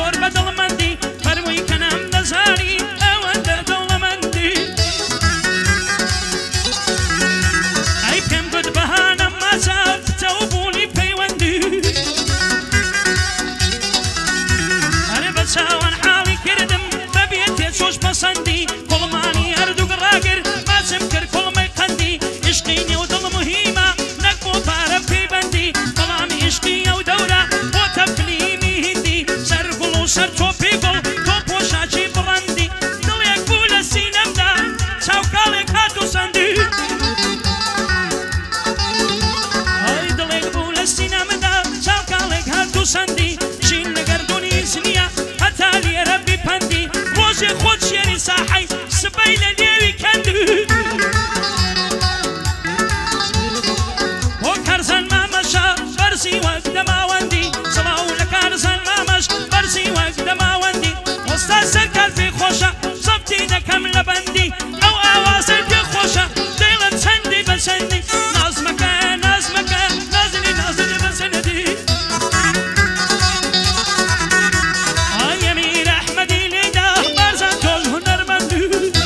زۆر بەدڵمەندی فەرمووی کە نامدەزانی ئەوەندە دڵمەندی ئەی پێم گوت بەهانە ماچە بچەو بوونی پەیوەندی هەرێ بە چاوان حاڵی کردم بەبێ تێچۆش پەسەندی کوڵمانی هەردووک ڕاگر ماچم کرد کوڵمەی قەندی عشقی نێو دڵ مهمە نەک بۆ پارە پەیوەندی بەڵام عشقی ئەو دەورە بۆ تەفلیمی هیندی سەر گوڵ و سەر تۆپی گوڵ تۆ پۆشاچی بڕەندی دڵێک بوو لە سینەمدا چاوکاڵێک هات و سەندی ئەی دڵێک بوو لە سینەمدا چاوکاڵێک هات و سەندی ژین لە گەردوونی زنیە هەتا لێرە بیپەندی ڕۆژێ خۆت شێری ساحەی سبەی لە نێوی کەندی بۆ کارزان مامەشە بەرزی وەک دەماوەندی سڵاو لە کارزان مامەش بەرزی وەک دەماوەندی وەستا سەرکار پێی خۆشە زەبتی دەکەم لە بەندی ئەو ئاوازەی پێ خۆشە دەیڵم چەندی بە چەندی نازمەکە نازمەکە نازنی نازنی بە سەنەدی ئای ئەمیر ئەحمەدی لێدا بارزان تۆز هونەرمەندی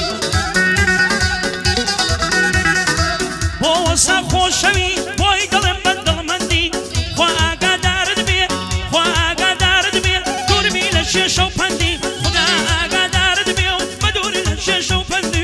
بۆ وەستا خۆشەوی بۆی دڵم بە دڵمەندی خوا ئاگادارت بێ خوا ئاگادارت بێ دووربی لە شێشە و پەندی خدا ئاگادارت بێ و بەدووری لە شێشە و پەندی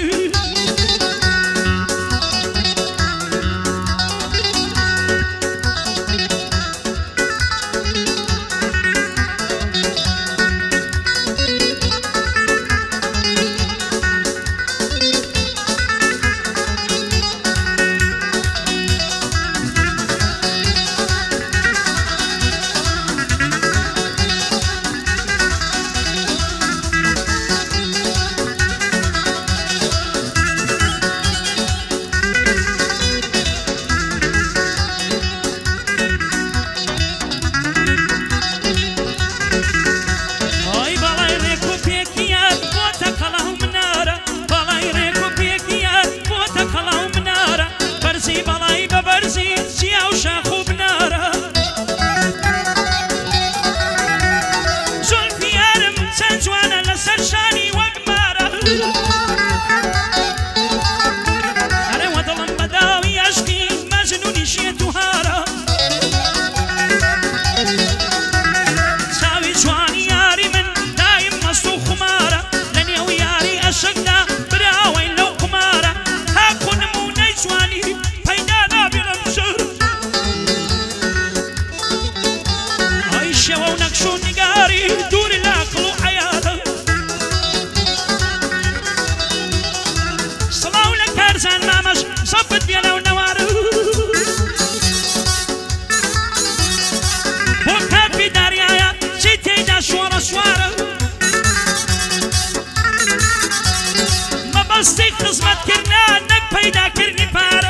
مەبەستی خزمەتکردنا نەک پەیداکردنی پارە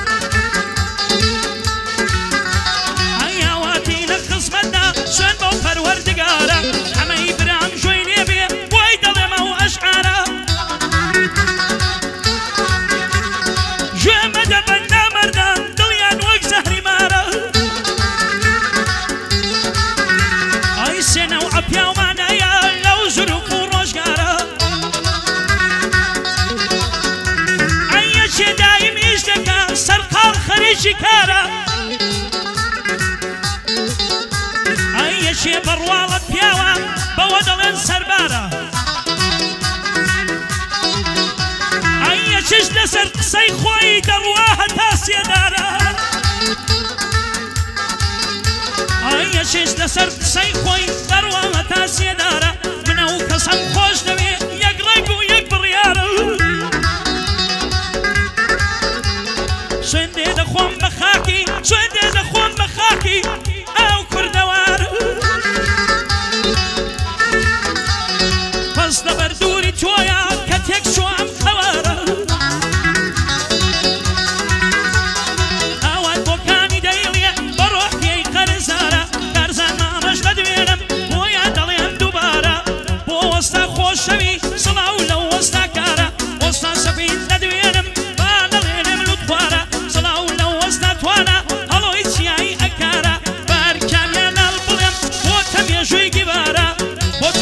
ئەیاواتی لە خزمەتدا سوێن بەو پەروەردگارە ئەمەی برام ژۆی لێ بێ بۆی دەڵێمە و ئەشعارە ژێ مەدە بەندا مەردان دڵیان وەک زەهری مارە ئەی سێنە و ئەپیاومانەیە لەو زروق و ڕۆژگارە ئەیەکێ دایم ئیش دەکا سەرقاڵ خەریکی کارە ئەیەکێ بەڕواڵەت پیاوە بەوە دەڵێن سەربارە ئەیەکیش لەسەر قسەی خۆی دەڕوا هەتا سێدارە ئەیەکیش لەسەر قسەی خۆی دەڕوا هەتا سێدارە منە و کەسەم خۆش دەوێ یەک ڕێگ و یەک بڕیارە سوێندێ دەخۆم بە خاکی سوێندێ دەخۆم بە خاکی ئەو کوردەوارە پەس لە بەردووری تۆیە کە تێک چوام خەوارە ئاوات بۆکانی دەیڵێ بە ڕۆحیەی قەرزارە کارزان مامەش دەدوێنم بۆیان دەڵێم دووبارە بۆ وەستا خۆشەوی سڵاو لەو وەستا کارە وەستا سەفید دەدوێنم با دەڵێنم لوتخوارە سڵاو لەو وەستا توانە هەڵۆی چیایی ئەکارە بارکامیان ناڵ بڵێم بۆ تەمێژووی گیبارە بۆ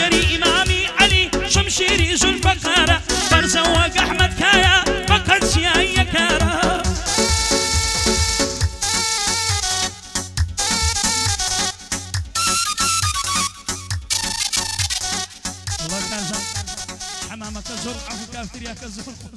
عسكري إمامي علي شمشيري ذو الفقارة برزوق أحمد كايا فقد سياي كارا والله كان حمامك زرعة وكافتريا كزور